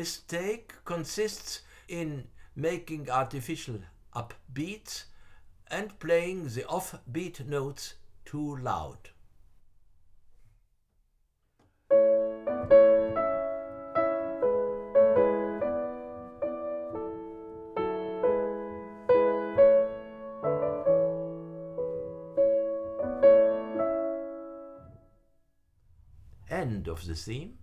mistake consists in making artificial upbeats and playing the offbeat notes too loud. End of the theme.